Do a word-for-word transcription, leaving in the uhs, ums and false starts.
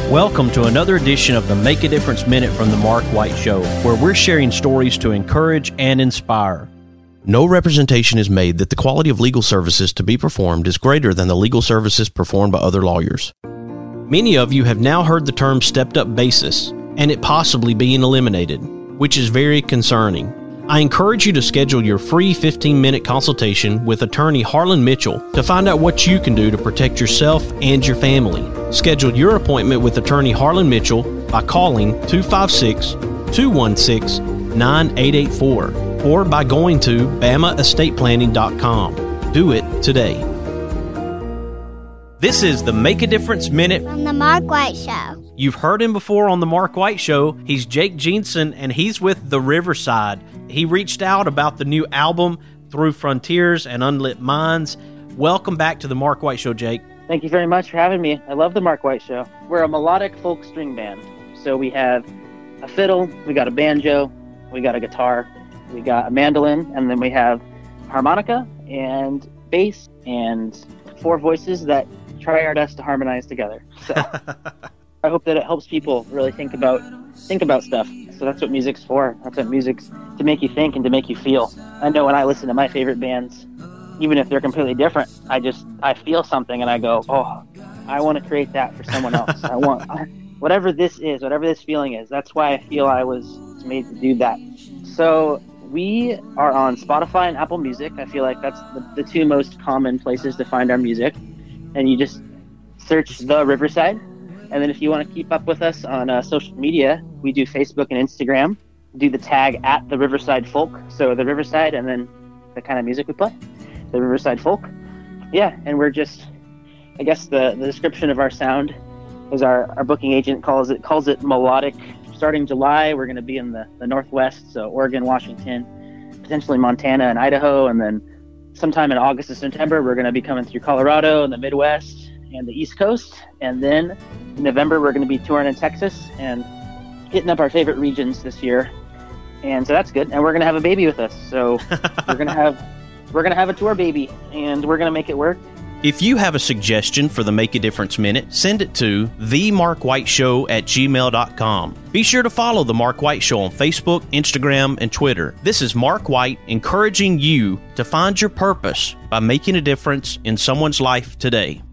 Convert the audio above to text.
Welcome to another edition of the Make a Difference Minute from the Mark White Show, where we're sharing stories to encourage and inspire. No representation is made that the quality of legal services to be performed is greater than the legal services performed by other lawyers. Many of you have now heard the term stepped-up basis, and it possibly being eliminated, which is very concerning. I encourage you to schedule your free fifteen-minute consultation with attorney Harlan Mitchell to find out what you can do to protect yourself and your family. Schedule your appointment with attorney Harlan Mitchell by calling two five six, two one six, nine eight eight four or by going to bama estate planning dot com. Do it today. This is the Make a Difference Minute from the Mark White Show. You've heard him before on the Mark White Show. He's Jake Jensen, and he's with The Riverside. He reached out about the new album, Through Frontiers and Unlit Minds. Welcome back to the Mark White Show, Jake. Thank you very much for having me. I love the Mark White Show. We're a melodic folk string band. So we have a fiddle, we got a banjo, we got a guitar, we got a mandolin, and then we have harmonica and bass and four voices that try our best to harmonize together. So I hope that it helps people really think about think about stuff. So that's what music's for. That's what music's to make you think and to make you feel. I know when I listen to my favorite bands, even if they're completely different, I just I feel something and I go, oh, I want to create that for someone else. I want whatever this is, whatever this feeling is. That's why I feel I was made to do that. So we are on Spotify and Apple Music. I feel like that's the, the two most common places to find our music. And you just search The Riverside. And then if you want to keep up with us on uh, social media, we do Facebook and Instagram. Do the tag at The Riverside Folk. So The Riverside and then the kind of music we play. The Riverside Folk. Yeah, and we're just, I guess the, the description of our sound is our, our booking agent calls it calls it melodic. Starting July, we're going to be in the, the Northwest, so Oregon, Washington, potentially Montana and Idaho, and then sometime in August or September, we're going to be coming through Colorado and the Midwest and the East Coast. And then in November, we're going to be touring in Texas and hitting up our favorite regions this year. And so that's good. And we're going to have a baby with us. So we're going to have we're going to have a tour baby, and we're going to make it work. If you have a suggestion for the Make a Difference Minute, send it to the mark white show at gmail dot com. Be sure to follow The Mark White Show on Facebook, Instagram, and Twitter. This is Mark White encouraging you to find your purpose by making a difference in someone's life today.